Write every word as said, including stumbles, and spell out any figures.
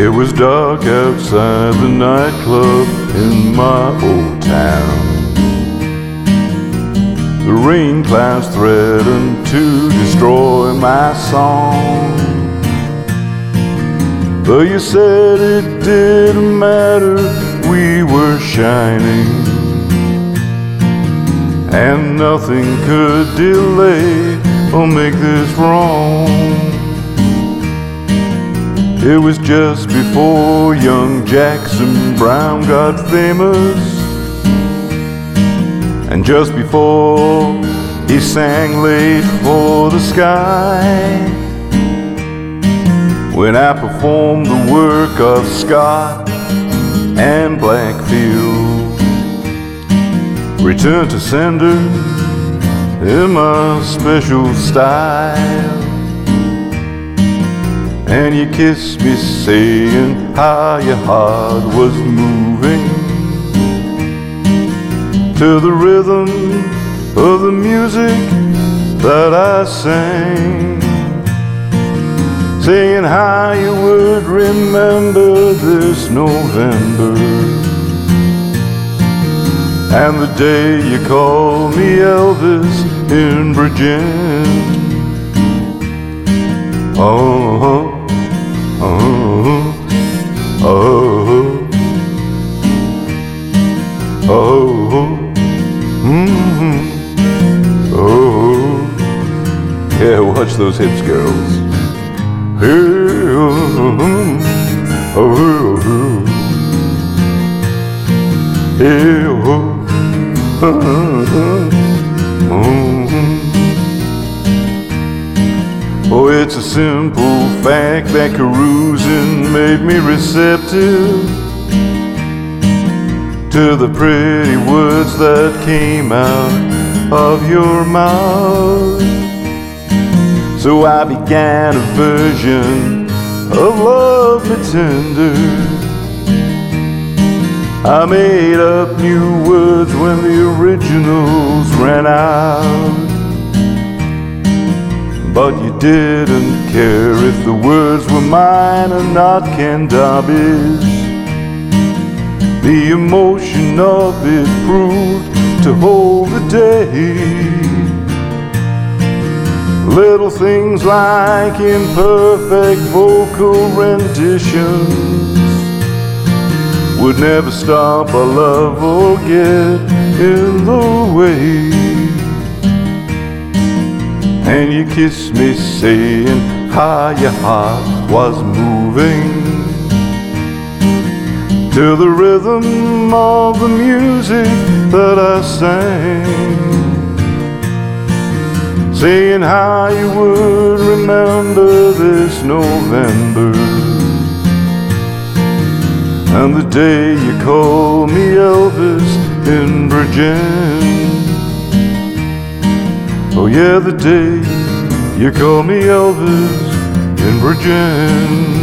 It was dark outside the nightclub in my old town. The rain clouds threatened to destroy my song, but you said it didn't matter, we were shining, and nothing could delay or make this wrong. It was just before young Jackson Browne got famous, and just before he sang Late for the Sky, when I performed the work of Scott and Blackfield, returned to sender in my special style. And you kissed me saying how your heart was moving to the rhythm of the music that I sang, saying how you would remember this November and the day you called me Elvis in Bridgend. Oh, oh, oh, oh, oh, mm-hmm. Oh, yeah, watch those hips, girls. Hey, oh, oh, oh, hey, oh, oh, oh. Oh, it's a simple fact that carousing made me receptive to the pretty words that came out of your mouth. So I began a version of Love Me Tender. I made up new words when the originals ran out, but you didn't care if the words were mine or not Ken Darby's. The emotion of it proved to hold the day. Little things like imperfect vocal renditions would never stop our love or get in the way. And you kissed me saying how your heart was moving to the rhythm of the music that I sang, saying how you would remember this November and the day you called me Elvis in Bridgend. Oh yeah, the day you called me Elvis in Bridgend.